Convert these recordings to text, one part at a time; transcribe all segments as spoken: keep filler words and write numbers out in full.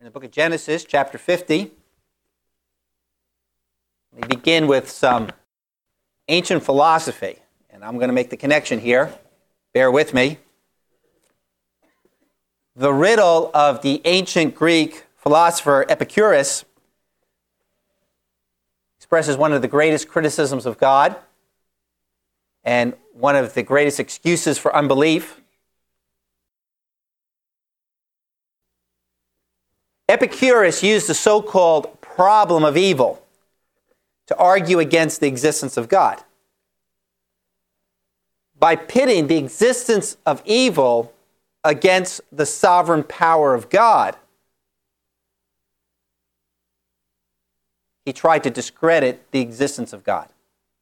the book of Genesis, chapter fifty. We begin with some ancient philosophy, and I'm going to make the connection here. Bear with me. The riddle of the ancient Greek philosopher Epicurus expresses one of the greatest criticisms of God and one of the greatest excuses for unbelief. Epicurus used the so-called problem of evil to argue against the existence of God. By pitting the existence of evil against the sovereign power of God, he tried to discredit the existence of God.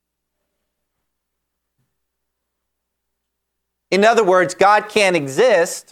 In other words, God can't exist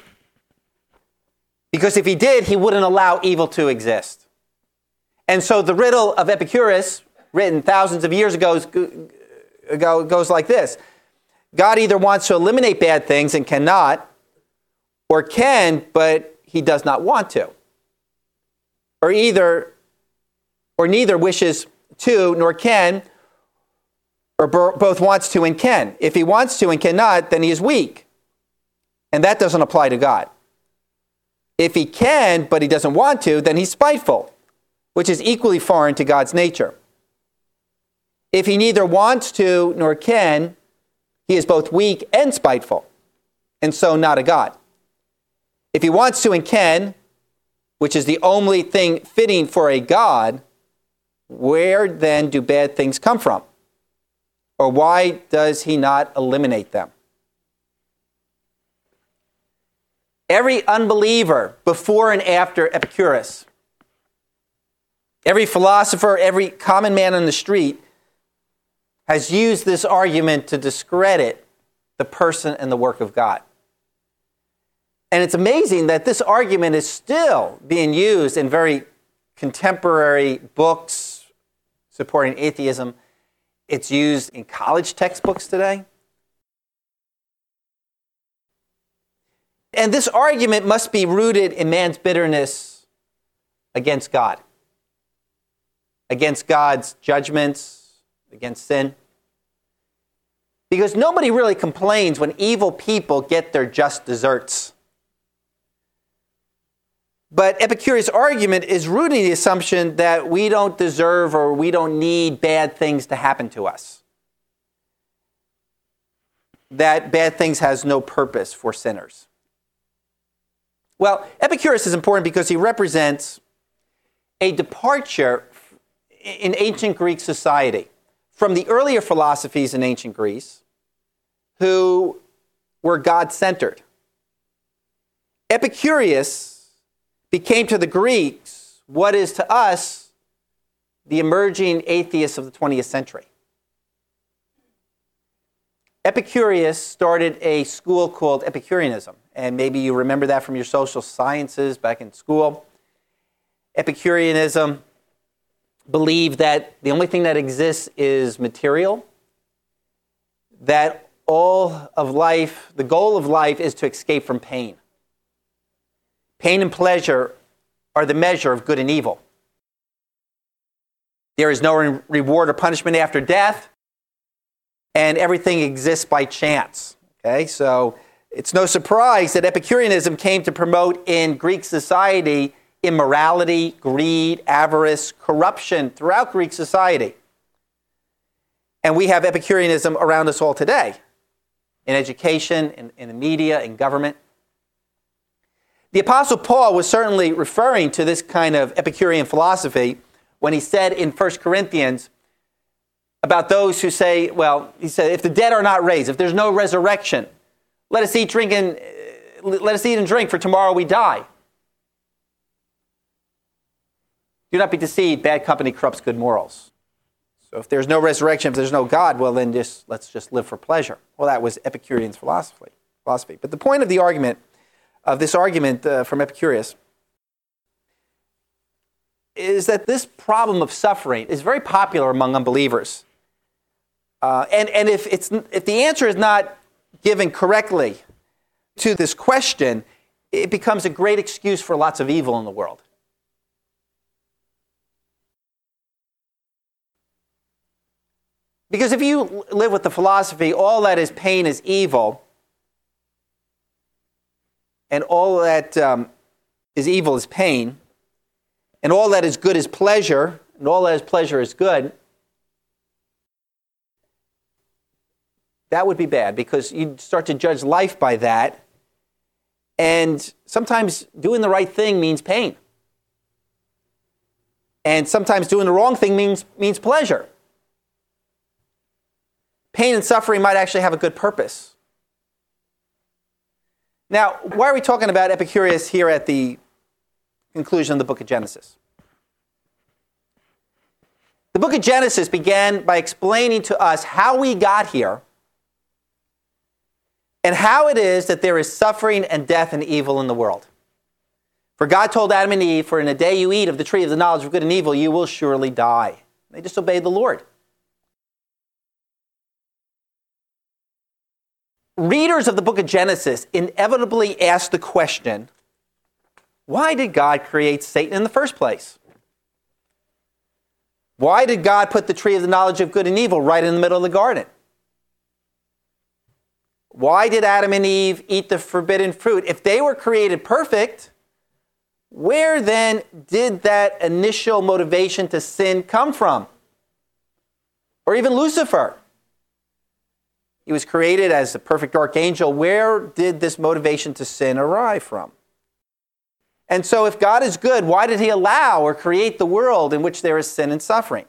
because if he did, he wouldn't allow evil to exist. And so the riddle of Epicurus, written thousands of years ago, goes like this. God either wants to eliminate bad things and cannot, or can, but he does not want to. Or either, or neither wishes to nor can, or both wants to and can. If he wants to and cannot, then he is weak. And that doesn't apply to God. If he can, but he doesn't want to, then he's spiteful, which is equally foreign to God's nature. If he neither wants to nor can, he is both weak and spiteful, and so not a God. If he wants to and can, which is the only thing fitting for a God, where then do bad things come from? Or why does he not eliminate them? Every unbeliever before and after Epicurus, every philosopher, every common man on the street has used this argument to discredit the person and the work of God. And it's amazing that this argument is still being used in very contemporary books supporting atheism. It's used in college textbooks today. And this argument must be rooted in man's bitterness against God, against God's judgments, against sin. Because nobody really complains when evil people get their just desserts. But Epicurus' argument is rooted in the assumption that we don't deserve or we don't need bad things to happen to us. That bad things has no purpose for sinners. Well, Epicurus is important because he represents a departure in ancient Greek society from the earlier philosophies in ancient Greece who were God-centered. Epicurus became to the Greeks what is to us the emerging atheists of the twentieth century. Epicurus started a school called Epicureanism, and maybe you remember that from your social sciences back in school. Epicureanism believed that the only thing that exists is material, that all of life, the goal of life is to escape from pain. Pain and pleasure are the measure of good and evil. There is no re- reward or punishment after death, and everything exists by chance. Okay, so it's no surprise that Epicureanism came to promote in Greek society immorality, greed, avarice, corruption throughout Greek society. And we have Epicureanism around us all today, in education, in, in the media, in government. The Apostle Paul was certainly referring to this kind of Epicurean philosophy when he said in First Corinthians about those who say, well, he said, if the dead are not raised, if there's no resurrection, let us eat, drink, and uh, let us eat and drink, for tomorrow we die. Do not be deceived, bad company corrupts good morals. So if there's no resurrection, if there's no God, well then just let's just live for pleasure. Well, that was Epicurean's philosophy. philosophy. But the point of the argument, of this argument uh, from Epicurus, is that this problem of suffering is very popular among unbelievers. Uh, and and if it's if the answer is not given correctly to this question, it becomes a great excuse for lots of evil in the world. Because if you live with the philosophy, all that is pain is evil, and all that um, is evil is pain, and all that is good is pleasure, and all that is pleasure is good, that would be bad, because you start to judge life by that, and sometimes doing the right thing means pain. And sometimes doing the wrong thing means, means pleasure. Pain and suffering might actually have a good purpose. Now, why are we talking about Epicurus here at the conclusion of the book of Genesis? The book of Genesis began by explaining to us how we got here and how it is that there is suffering and death and evil in the world. For God told Adam and Eve, for in the day you eat of the tree of the knowledge of good and evil, you will surely die. They disobeyed the Lord. Readers of the book of Genesis inevitably ask the question, why did God create Satan in the first place? Why did God put the tree of the knowledge of good and evil right in the middle of the garden? Why did Adam and Eve eat the forbidden fruit? If they were created perfect, where then did that initial motivation to sin come from? Or even Lucifer. He was created as a perfect archangel. Where did this motivation to sin arrive from? And so if God is good, why did he allow or create the world in which there is sin and suffering?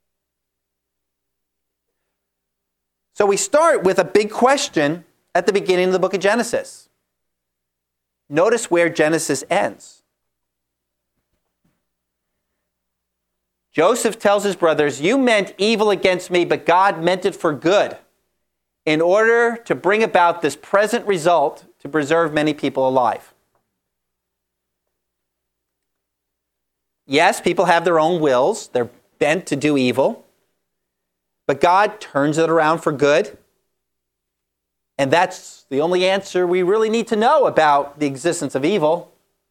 So we start with a big question at the beginning of the book of Genesis. Notice where Genesis ends. Joseph tells his brothers, you meant evil against me, but God meant it for good, in order to bring about this present result to preserve many people alive. Yes, people have their own wills. They're bent to do evil. But God turns it around for good. And that's the only answer we really need to know about the existence of evil.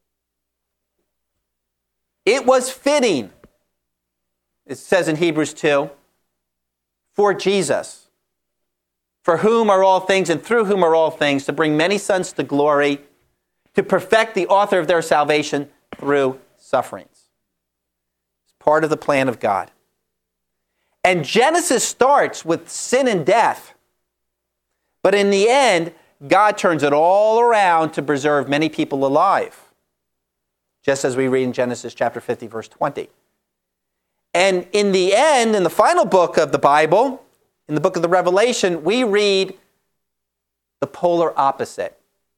It was fitting, it says in Hebrews two, for Jesus, for whom are all things and through whom are all things, to bring many sons to glory, to perfect the author of their salvation through sufferings. It's part of the plan of God. And Genesis starts with sin and death. But in the end, God turns it all around to preserve many people alive. Just as we read in Genesis chapter fifty, verse twenty. And in the end, in the final book of the Bible, in the book of the Revelation, we read the polar opposite.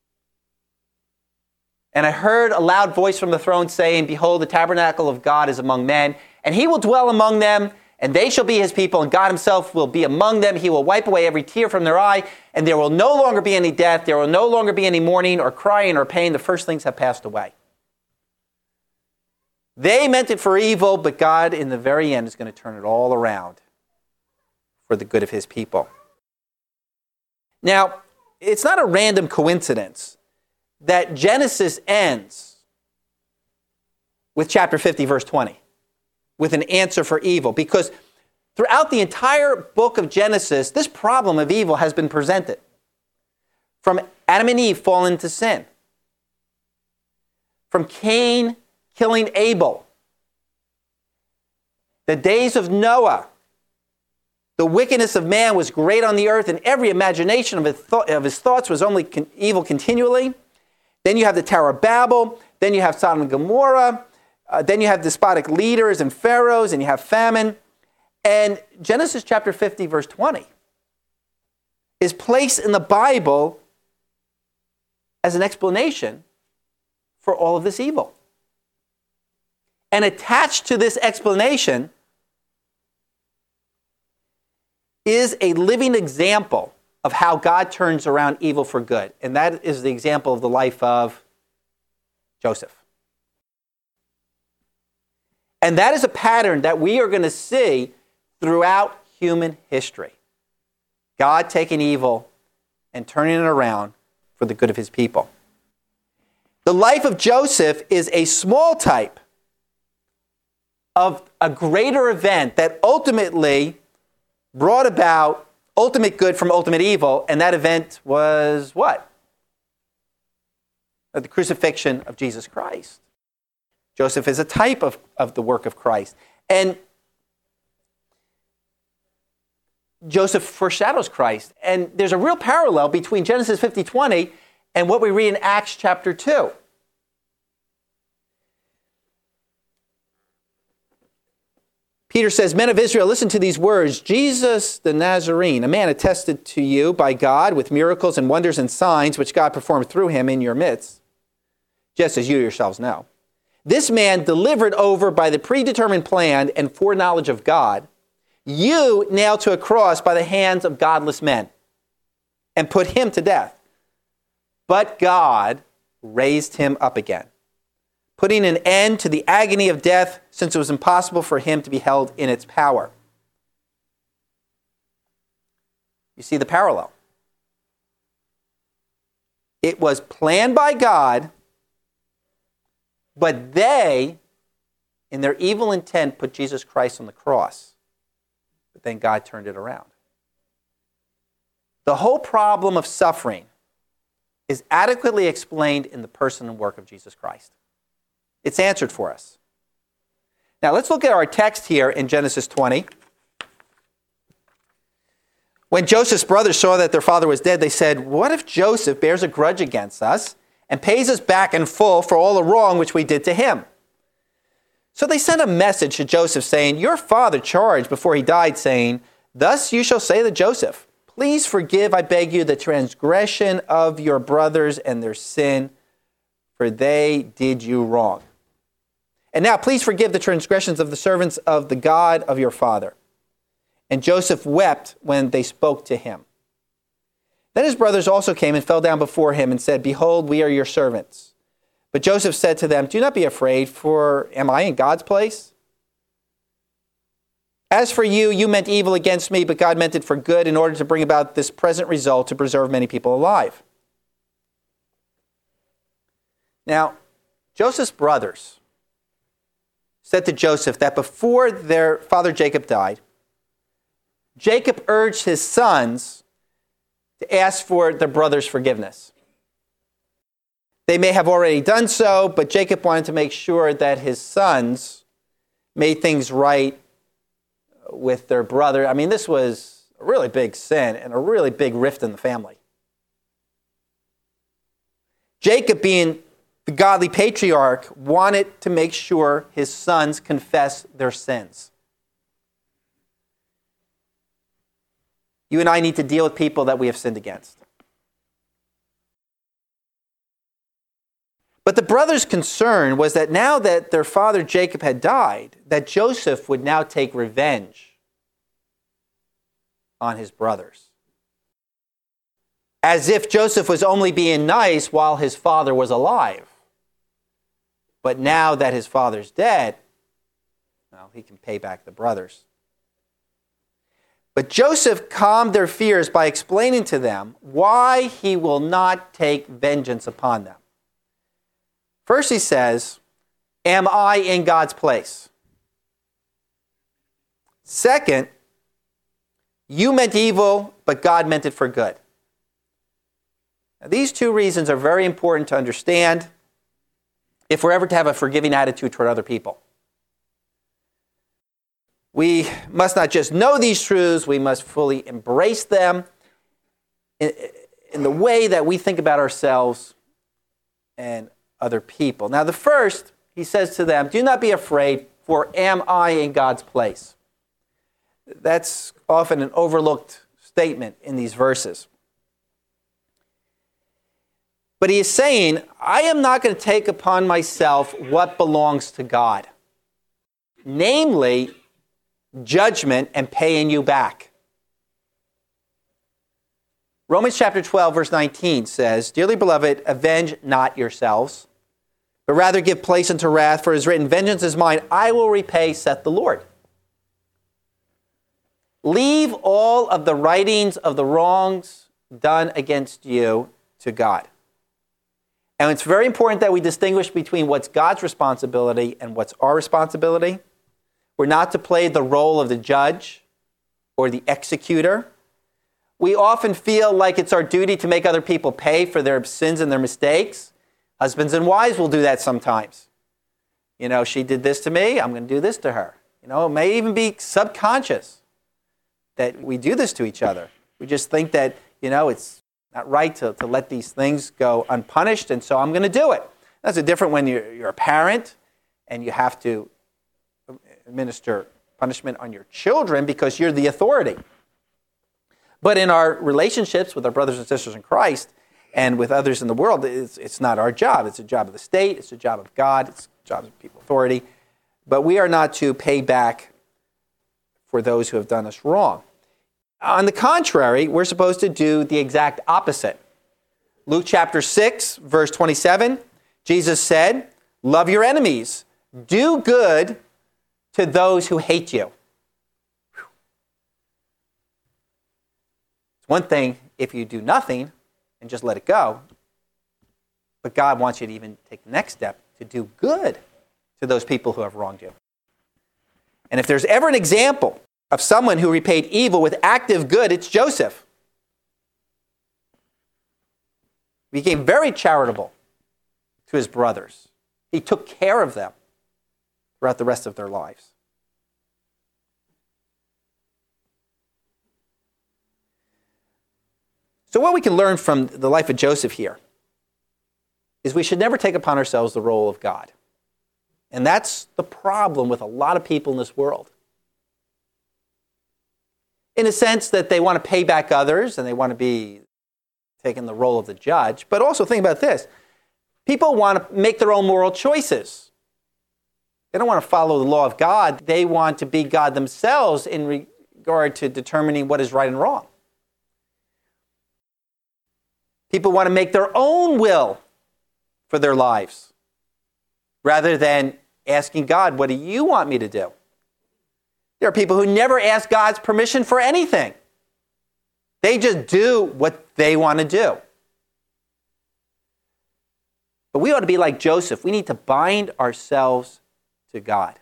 And I heard a loud voice from the throne saying, behold, the tabernacle of God is among men, and he will dwell among them, and they shall be his people, and God himself will be among them. He will wipe away every tear from their eye, and there will no longer be any death. There will no longer be any mourning or crying or pain. The first things have passed away. They meant it for evil, but God in the very end is going to turn it all around for the good of his people. Now, it's not a random coincidence that Genesis ends with chapter fifty, verse twenty, with an answer for evil, because throughout the entire book of Genesis, this problem of evil has been presented. From Adam and Eve falling into sin, from Cain killing Abel, the days of Noah, the wickedness of man was great on the earth, and every imagination of his, th- of his thoughts was only con- evil continually. Then you have the Tower of Babel. Then you have Sodom and Gomorrah. Uh, then you have despotic leaders and pharaohs, and you have famine. And Genesis chapter fifty, verse twenty, is placed in the Bible as an explanation for all of this evil. And attached to this explanation is a living example of how God turns around evil for good. And that is the example of the life of Joseph. And that is a pattern that we are going to see throughout human history. God taking evil and turning it around for the good of his people. The life of Joseph is a small type of a greater event that ultimately brought about ultimate good from ultimate evil, and that event was what? The crucifixion of Jesus Christ. Joseph is a type of, of the work of Christ. And Joseph foreshadows Christ. And there's a real parallel between Genesis fifty twenty and what we read in Acts chapter two. Peter says, "Men of Israel, listen to these words. Jesus the Nazarene, a man attested to you by God with miracles and wonders and signs which God performed through him in your midst, just as you yourselves know. This man delivered over by the predetermined plan and foreknowledge of God, you nailed to a cross by the hands of godless men and put him to death. But God raised him up again, putting an end to the agony of death, since it was impossible for him to be held in its power." You see the parallel. It was planned by God, but they, in their evil intent, put Jesus Christ on the cross. But then God turned it around. The whole problem of suffering is adequately explained in the person and work of Jesus Christ. It's answered for us. Now let's look at our text here in Genesis twenty. When Joseph's brothers saw that their father was dead, they said, "What if Joseph bears a grudge against us and pays us back in full for all the wrong which we did to him?" So they sent a message to Joseph saying, "Your father charged before he died, saying, 'Thus you shall say to Joseph, please forgive, I beg you, the transgression of your brothers and their sin, for they did you wrong. And now please forgive the transgressions of the servants of the God of your father.' And Joseph wept when they spoke to him. Then his brothers also came and fell down before him and said, 'Behold, we are your servants.' But Joseph said to them, 'Do not be afraid, for am I in God's place? As for you, you meant evil against me, but God meant it for good in order to bring about this present result, to preserve many people alive.'" Now, Joseph's brothers said to Joseph that before their father Jacob died, Jacob urged his sons to ask for their brother's forgiveness. They may have already done so, but Jacob wanted to make sure that his sons made things right with their brother. I mean, this was a really big sin and a really big rift in the family. Jacob, being the godly patriarch, wanted to make sure his sons confess their sins. You and I need to deal with people that we have sinned against. But the brothers' concern was that now that their father Jacob had died, that Joseph would now take revenge on his brothers. As if Joseph was only being nice while his father was alive. But now that his father's dead, well, he can pay back the brothers. But Joseph calmed their fears by explaining to them why he will not take vengeance upon them. First he says, "Am I in God's place?" Second, "You meant evil, but God meant it for good." Now, these two reasons are very important to understand if we're ever to have a forgiving attitude toward other people. We must not just know these truths, we must fully embrace them in, in the way that we think about ourselves and other people. Now, the first, he says to them, "Do not be afraid, for am I in God's place?" That's often an overlooked statement in these verses. But he is saying, I am not going to take upon myself what belongs to God. Namely, judgment and paying you back. Romans chapter twelve, verse nineteen says, "Dearly beloved, avenge not yourselves, but rather give place unto wrath, for it is written, 'Vengeance is mine, I will repay, saith the Lord.'" Leave all of the writings of the wrongs done against you to God. And it's very important that we distinguish between what's God's responsibility and what's our responsibility. We're not to play the role of the judge or the executor. We often feel like it's our duty to make other people pay for their sins and their mistakes. Husbands and wives will do that sometimes. You know, she did this to me, I'm going to do this to her. You know, it may even be subconscious that we do this to each other. We just think that, you know, it's not right to, to let these things go unpunished, and so I'm going to do it. That's a different when you're, you're a parent and you have to administer punishment on your children because you're the authority. But in our relationships with our brothers and sisters in Christ and with others in the world, it's, it's not our job. It's a job of the state. It's a job of God. It's a job of people authority. But we are not to pay back for those who have done us wrong. On the contrary, we're supposed to do the exact opposite. Luke chapter six, verse twenty-seven, Jesus said, love your enemies. Do good to those who hate you. It's one thing if you do nothing and just let it go, but God wants you to even take the next step to do good to those people who have wronged you. And if there's ever an example of someone who repaid evil with active good, it's Joseph. He became very charitable to his brothers. He took care of them throughout the rest of their lives. So what we can learn from the life of Joseph here is we should never take upon ourselves the role of God. And that's the problem with a lot of people in this world. In a sense that they want to pay back others and they want to be taking the role of the judge. But also think about this. People want to make their own moral choices. They don't want to follow the law of God. They want to be God themselves in regard to determining what is right and wrong. People want to make their own will for their lives rather than asking God, what do you want me to do? There are people who never ask God's permission for anything. They just do what they want to do. But we ought to be like Joseph. We need to bind ourselves to God.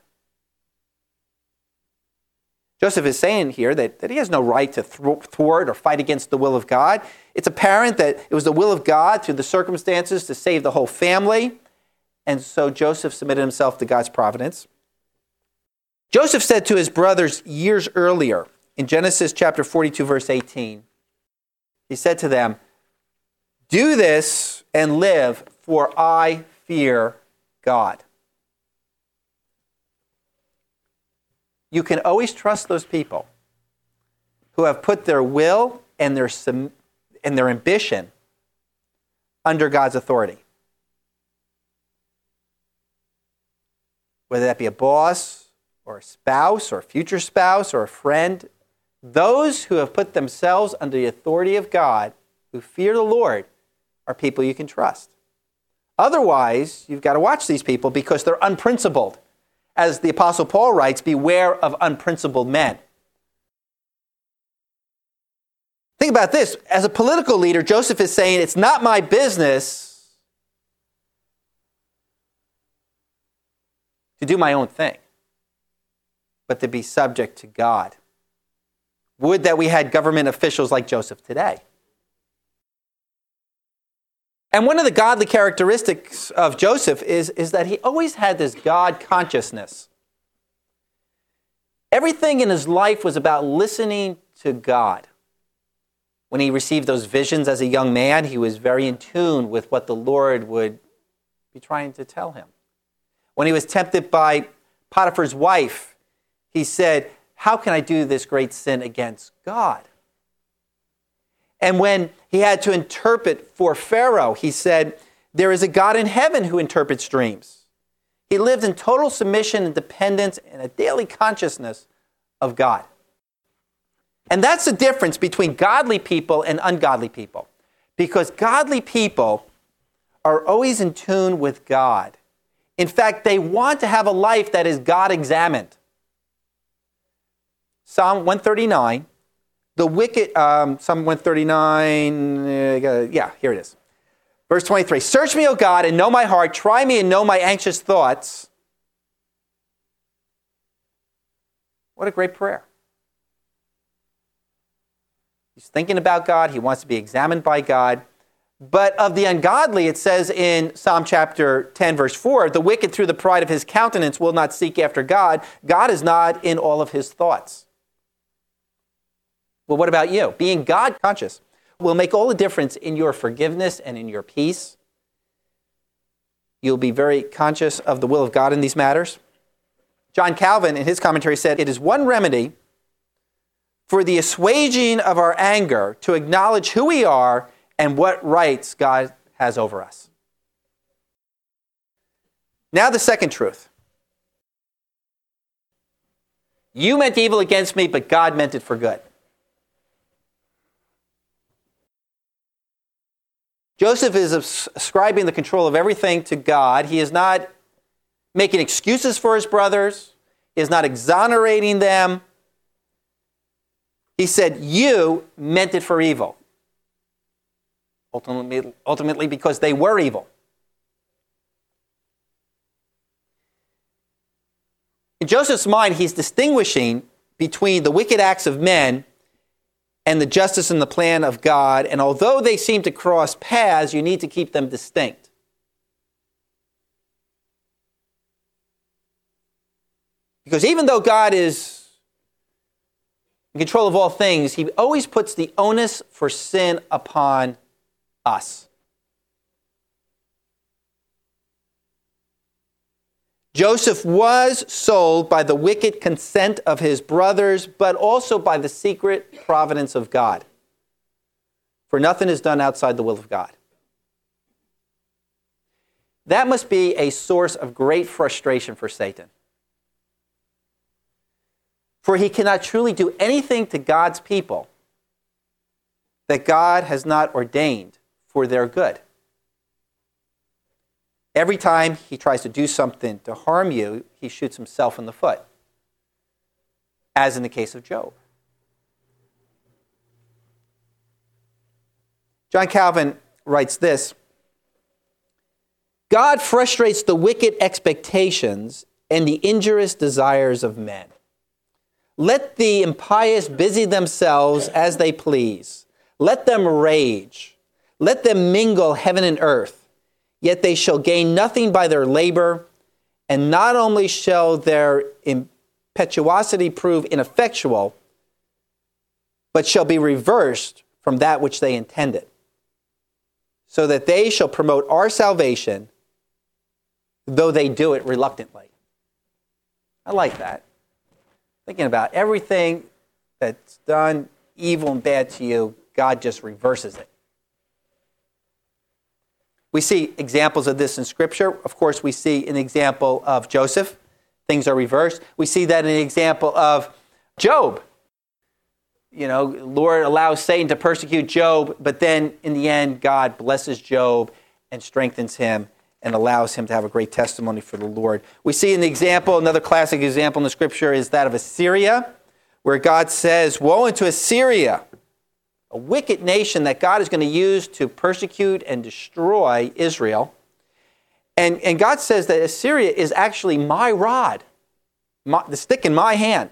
Joseph is saying here that, that he has no right to thwart or fight against the will of God. It's apparent that it was the will of God through the circumstances to save the whole family. And so Joseph submitted himself to God's providence. Joseph said to his brothers years earlier, in Genesis chapter forty-two, verse eighteen, he said to them, do this and live, for I fear God. You can always trust those people who have put their will and their, and their ambition under God's authority. Whether that be a boss or a spouse or a future spouse or a friend, those who have put themselves under the authority of God, who fear the Lord, are people you can trust. Otherwise, you've got to watch these people because they're unprincipled. As the Apostle Paul writes, beware of unprincipled men. Think about this. As a political leader, Joseph is saying, it's not my business to do my own thing, but to be subject to God. Would that we had government officials like Joseph today. And one of the godly characteristics of Joseph is, is that he always had this God consciousness. Everything in his life was about listening to God. When he received those visions as a young man, he was very in tune with what the Lord would be trying to tell him. When he was tempted by Potiphar's wife, he said, how can I do this great sin against God? And when he had to interpret for Pharaoh, he said, there is a God in heaven who interprets dreams. He lived in total submission and dependence and a daily consciousness of God. And that's the difference between godly people and ungodly people. Because godly people are always in tune with God. In fact, they want to have a life that is God-examined. Psalm one thirty-nine, the wicked, um, Psalm one thirty-nine, uh, yeah, here it is. Verse twenty-three, search me, O God, and know my heart. Try me and know my anxious thoughts. What a great prayer. He's thinking about God. He wants to be examined by God. But of the ungodly, it says in Psalm chapter ten, verse four, the wicked through the pride of his countenance will not seek after God. God is not in all of his thoughts. Well, what about you? Being God conscious will make all the difference in your forgiveness and in your peace. You'll be very conscious of the will of God in these matters. John Calvin, in his commentary, said, it is one remedy for the assuaging of our anger to acknowledge who we are and what rights God has over us. Now the second truth. You meant evil against me, but God meant it for good. Joseph is ascribing the control of everything to God. He is not making excuses for his brothers. He is not exonerating them. He said, you meant it for evil. Ultimately, ultimately because they were evil. In Joseph's mind, he's distinguishing between the wicked acts of men and the justice and the plan of God. And although they seem to cross paths, you need to keep them distinct. Because even though God is in control of all things, he always puts the onus for sin upon us. Joseph was sold by the wicked consent of his brothers, but also by the secret providence of God. For nothing is done outside the will of God. That must be a source of great frustration for Satan. For he cannot truly do anything to God's people that God has not ordained for their good. Every time he tries to do something to harm you, he shoots himself in the foot, as in the case of Job. John Calvin writes this, God frustrates the wicked expectations and the injurious desires of men. Let the impious busy themselves as they please. Let them rage. Let them mingle heaven and earth. Yet they shall gain nothing by their labor, and not only shall their impetuosity prove ineffectual, but shall be reversed from that which they intended, so that they shall promote our salvation, though they do it reluctantly. I like that. Thinking about everything that's done evil and bad to you, God just reverses it. We see examples of this in Scripture. Of course, we see an example of Joseph. Things are reversed. We see that in an example of Job. You know, Lord allows Satan to persecute Job, but then in the end, God blesses Job and strengthens him and allows him to have a great testimony for the Lord. We see an example, another classic example in the Scripture is that of Assyria, where God says, woe unto Assyria, a wicked nation that God is going to use to persecute and destroy Israel. And, and God says that Assyria is actually my rod, my, the stick in my hand.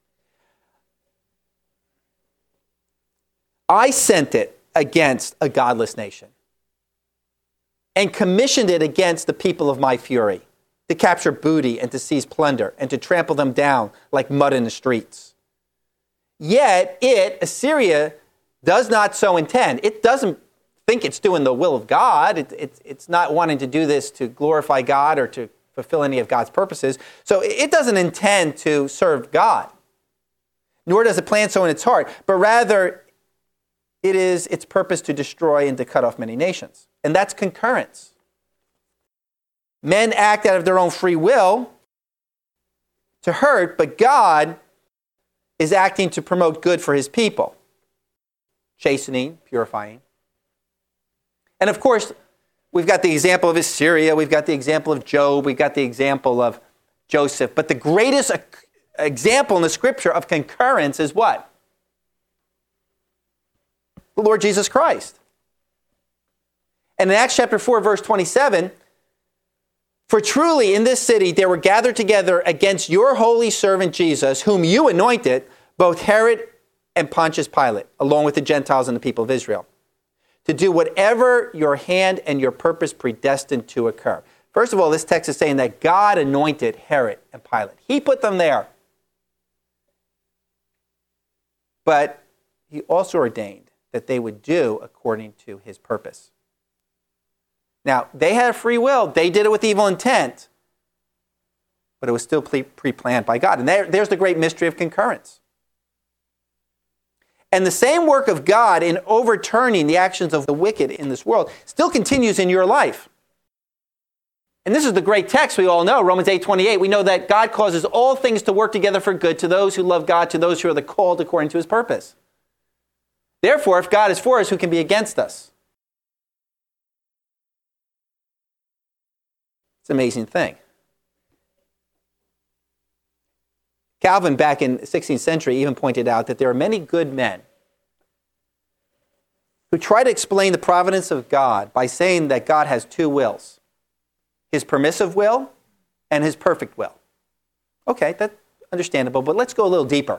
I sent it against a godless nation and commissioned it against the people of my fury to capture booty and to seize plunder and to trample them down like mud in the streets. Yet it, Assyria, does not so intend. It doesn't think it's doing the will of God. It, it, it's not wanting to do this to glorify God or to fulfill any of God's purposes. So it doesn't intend to serve God, nor does it plan so in its heart, but rather it is its purpose to destroy and to cut off many nations. And that's concurrence. Men act out of their own free will to hurt, but God is acting to promote good for his people. Chastening, purifying. And of course, we've got the example of Assyria, we've got the example of Job, we've got the example of Joseph. But the greatest example in the Scripture of concurrence is what? The Lord Jesus Christ. And in Acts chapter four, verse twenty-seven, for truly in this city there were gathered together against your holy servant Jesus, whom you anointed, both Herod and Pontius Pilate, along with the Gentiles and the people of Israel, to do whatever your hand and your purpose predestined to occur. First of all, this text is saying that God anointed Herod and Pilate. He put them there. But he also ordained that they would do according to his purpose. Now, they had free will. They did it with evil intent. But it was still pre-planned by God. And there, there's the great mystery of concurrence. And the same work of God in overturning the actions of the wicked in this world still continues in your life. And this is the great text we all know, Romans eight twenty-eight. We know that God causes all things to work together for good to those who love God, to those who are the called according to his purpose. Therefore, if God is for us, who can be against us? It's an amazing thing. Calvin, back in the sixteenth century, even pointed out that there are many good men who try to explain the providence of God by saying that God has two wills, his permissive will and his perfect will. Okay, that's understandable, but let's go a little deeper.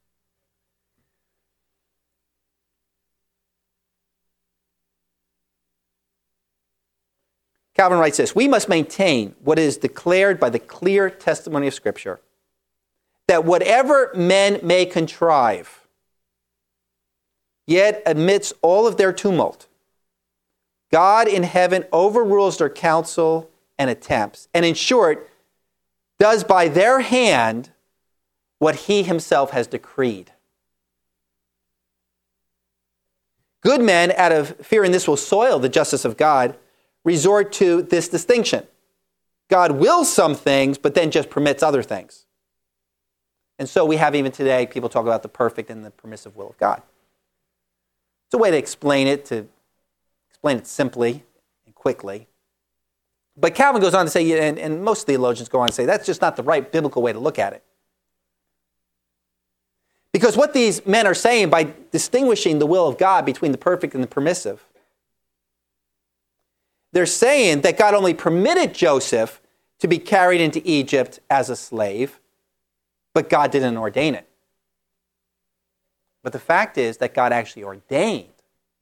Calvin writes this: we must maintain what is declared by the clear testimony of Scripture, that whatever men may contrive, yet amidst all of their tumult, God in heaven overrules their counsel and attempts, and in short, does by their hand what he himself has decreed. Good men, out of fearing this will soil the justice of God, resort to this distinction. God wills some things, but then just permits other things. And so we have even today, people talk about the perfect and the permissive will of God. It's a way to explain it, to explain it simply and quickly. But Calvin goes on to say, and, and most theologians go on to say, that's just not the right biblical way to look at it. Because what these men are saying by distinguishing the will of God between the perfect and the permissive, they're saying that God only permitted Joseph to be carried into Egypt as a slave, but God didn't ordain it. But the fact is that God actually ordained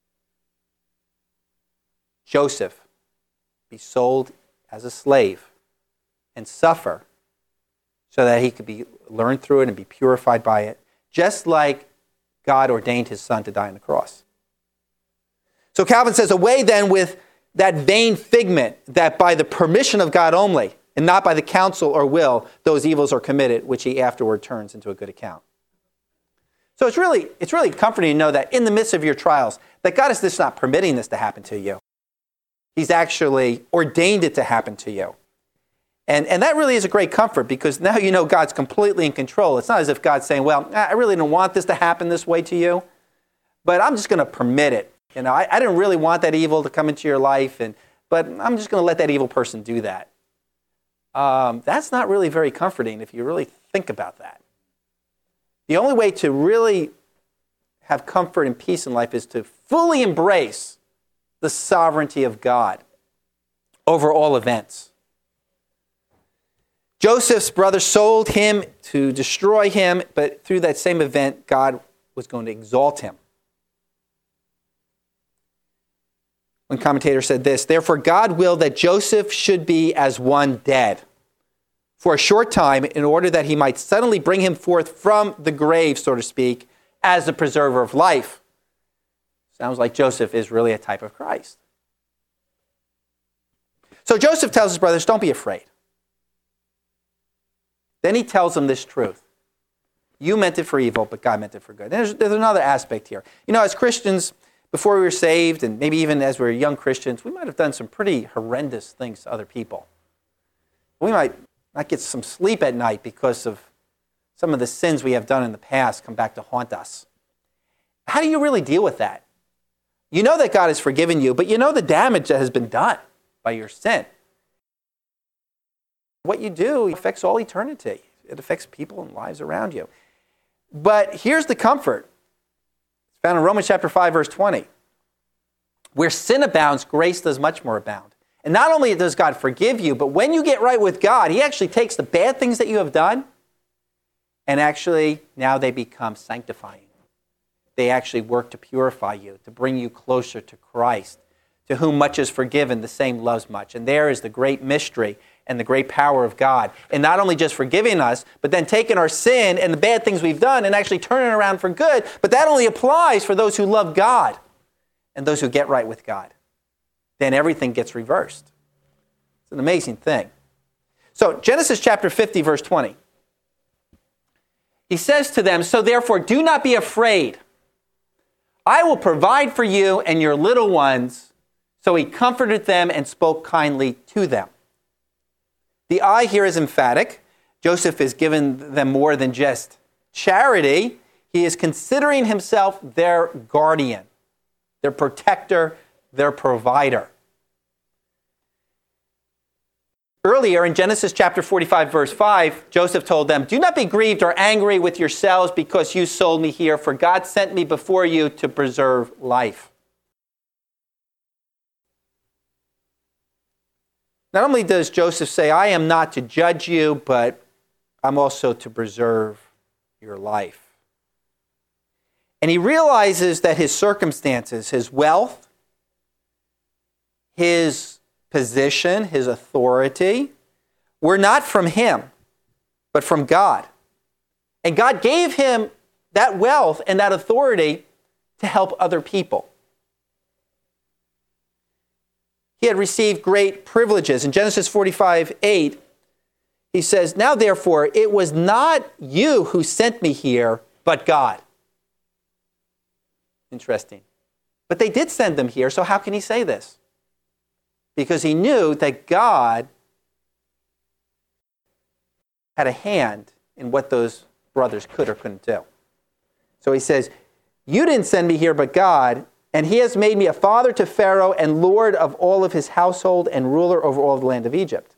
Joseph be sold as a slave and suffer so that he could be learn through it and be purified by it, just like God ordained his son to die on the cross. So Calvin says, away then with that vain figment that by the permission of God only, and not by the counsel or will, those evils are committed, which he afterward turns into a good account. So it's really, it's really comforting to know that in the midst of your trials, that God is just not permitting this to happen to you. He's actually ordained it to happen to you. And, and that really is a great comfort, because now you know God's completely in control. It's not as if God's saying, well, I really don't want this to happen this way to you, but I'm just going to permit it. You know, I, I didn't really want that evil to come into your life, and but I'm just going to let that evil person do that. Um, that's not really very comforting if you really think about that. The only way to really have comfort and peace in life is to fully embrace the sovereignty of God over all events. Joseph's brothers sold him to destroy him, but through that same event, God was going to exalt him. One commentator said this: therefore God willed that Joseph should be as one dead for a short time, in order that he might suddenly bring him forth from the grave, so to speak, as the preserver of life. Sounds like Joseph is really a type of Christ. So Joseph tells his brothers, don't be afraid. Then he tells them this truth: you meant it for evil, but God meant it for good. There's, there's another aspect here. You know, as Christians, before we were saved, and maybe even as we were young Christians, we might have done some pretty horrendous things to other people. We might not get some sleep at night because of some of the sins we have done in the past come back to haunt us. How do you really deal with that? You know that God has forgiven you, but you know the damage that has been done by your sin. What you do affects all eternity. It affects people and lives around you. But here's the comfort. It's found in Romans chapter five, verse twenty. Where sin abounds, grace does much more abound. And not only does God forgive you, but when you get right with God, he actually takes the bad things that you have done and actually now they become sanctifying. They actually work to purify you, to bring you closer to Christ. To whom much is forgiven, the same loves much. And there is the great mystery and the great power of God. And not only just forgiving us, but then taking our sin and the bad things we've done and actually turning it around for good. But that only applies for those who love God and those who get right with God. Then everything gets reversed. It's an amazing thing. So Genesis chapter fifty, verse twenty. He says to them, so therefore do not be afraid. I will provide for you and your little ones. So he comforted them and spoke kindly to them. The I here is emphatic. Joseph is giving them more than just charity. He is considering himself their guardian, their protector, their provider. Earlier in Genesis chapter forty-five, verse five, Joseph told them, do not be grieved or angry with yourselves because you sold me here, for God sent me before you to preserve life. Not only does Joseph say, I am not to judge you, but I'm also to preserve your life. And he realizes that his circumstances, his wealth, his position, his authority, were not from him, but from God. And God gave him that wealth and that authority to help other people. He had received great privileges. In Genesis forty-five, eight, he says, now therefore, it was not you who sent me here, but God. Interesting. But they did send them here, so how can he say this? Because he knew that God had a hand in what those brothers could or couldn't do. So he says, you didn't send me here, but God, and he has made me a father to Pharaoh and lord of all of his household and ruler over all the land of Egypt.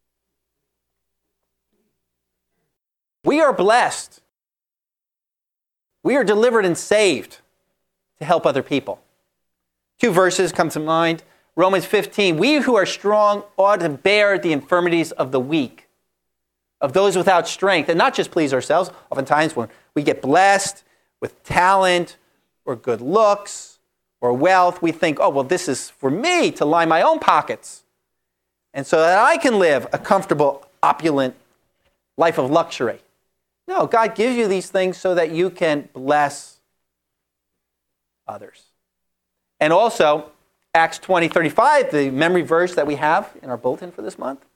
We are blessed. We are delivered and saved to help other people. Two verses come to mind. Romans fifteen, we who are strong ought to bear the infirmities of the weak, of those without strength, and not just please ourselves. Oftentimes when we get blessed with talent or good looks or wealth, we think, oh, well, this is for me to line my own pockets, and so that I can live a comfortable, opulent life of luxury. No, God gives you these things so that you can bless others. And also, Acts twenty, thirty-five, the memory verse that we have in our bulletin for this month.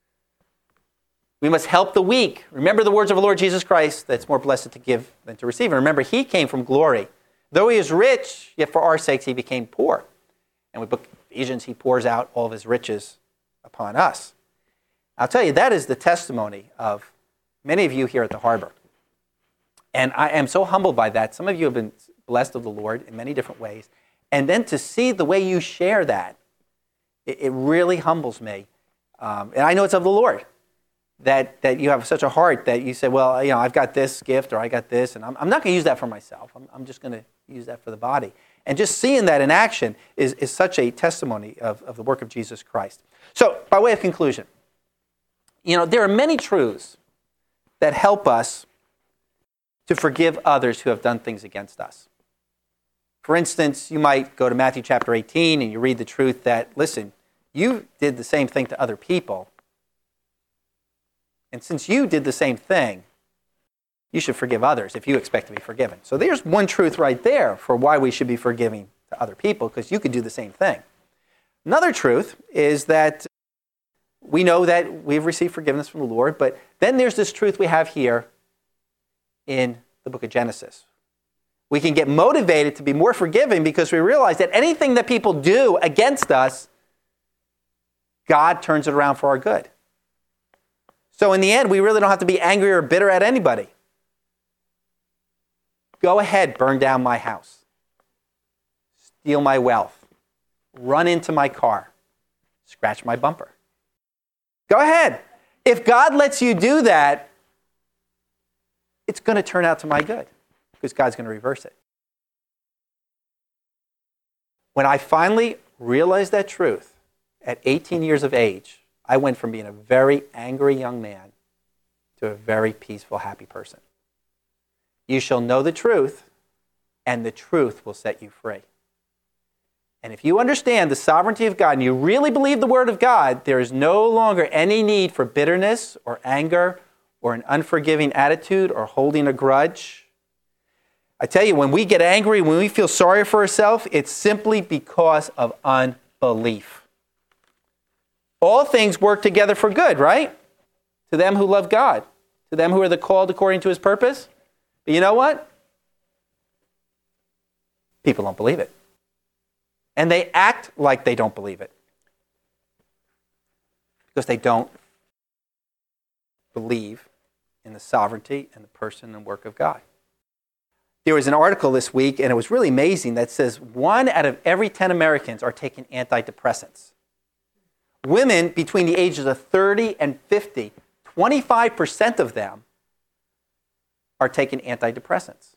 We must help the weak. Remember the words of our Lord Jesus Christ, that it's more blessed to give than to receive. And remember, he came from glory. Though he is rich, yet for our sakes he became poor. And with book Ephesians, he pours out all of his riches upon us. I'll tell you, that is the testimony of many of you here at the Harbor. And I am so humbled by that. Some of you have been blessed of the Lord in many different ways. And then to see the way you share that, it, it really humbles me. Um, and I know it's of the Lord, that, that you have such a heart that you say, well, you know, I've got this gift or I got this, and I'm, I'm not going to use that for myself. I'm, I'm just going to use that for the body. And just seeing that in action is, is such a testimony of, of the work of Jesus Christ. So, by way of conclusion, you know, there are many truths that help us to forgive others who have done things against us. For instance, you might go to Matthew chapter eighteen and you read the truth that, listen, you did the same thing to other people. And since you did the same thing, you should forgive others if you expect to be forgiven. So there's one truth right there for why we should be forgiving to other people, because you could do the same thing. Another truth is that we know that we've received forgiveness from the Lord, but then there's this truth we have here in the book of Genesis. We can get motivated to be more forgiving because we realize that anything that people do against us, God turns it around for our good. So in the end, we really don't have to be angry or bitter at anybody. Go ahead, burn down my house. Steal my wealth. Run into my car. Scratch my bumper. Go ahead. If God lets you do that, it's going to turn out to my good, because God's going to reverse it. When I finally realized that truth at eighteen years of age, I went from being a very angry young man to a very peaceful, happy person. You shall know the truth, and the truth will set you free. And if you understand the sovereignty of God and you really believe the Word of God, there is no longer any need for bitterness or anger or an unforgiving attitude or holding a grudge. I tell you, when we get angry, when we feel sorry for ourselves, it's simply because of unbelief. All things work together for good, right? To them who love God, to them who are the called according to His purpose. But you know what? People don't believe it. And they act like they don't believe it. Because they don't believe in the sovereignty and the person and work of God. There was an article this week, and it was really amazing, that says one out of every ten Americans are taking antidepressants. Women between the ages of thirty and fifty, twenty-five percent of them are taking antidepressants.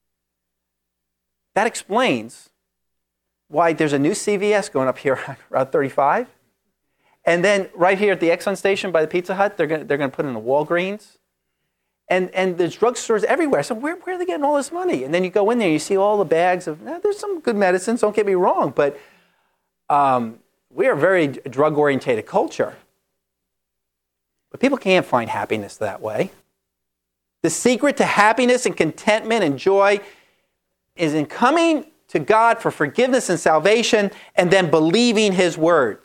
That explains why there's a new C V S going up here around thirty-five. And then right here at the Exxon station by the Pizza Hut, they're going they're going to put in a Walgreens. And and there's drugstores everywhere. So where, where are they getting all this money? And then you go in there and you see all the bags of, eh, there's some good medicines, don't get me wrong, but um, we are a very drug-oriented culture. But people can't find happiness that way. The secret to happiness and contentment and joy is in coming to God for forgiveness and salvation and then believing His word.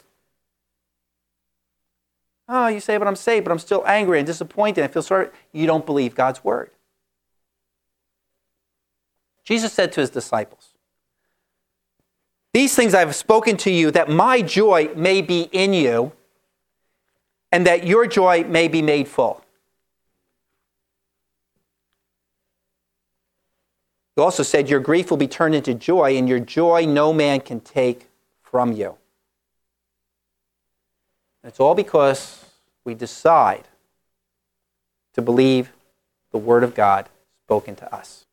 Oh, you say, but I'm saved, but I'm still angry and disappointed. I feel sorry. You don't believe God's word. Jesus said to His disciples, "These things I have spoken to you, that my joy may be in you, and that your joy may be made full." He also said, "Your grief will be turned into joy, and your joy no man can take from you." It's all because we decide to believe the Word of God spoken to us.